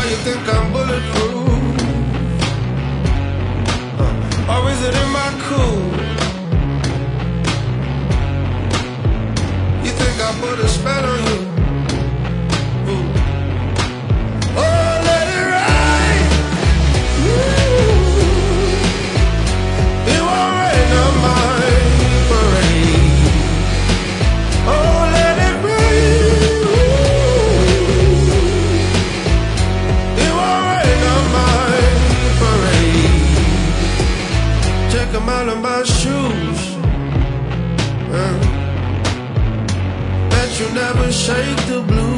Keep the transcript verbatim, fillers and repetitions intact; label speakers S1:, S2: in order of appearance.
S1: you think I'm bulletproof? Uh, or is it in my cool? You think I put a spell on you? Ooh. Oh, let it rain. Ooh. It won't rain on my parade. Oh, let it rain. Ooh. It won't rain on my parade. Check them out of my shoes. Uh. You never shake the blues.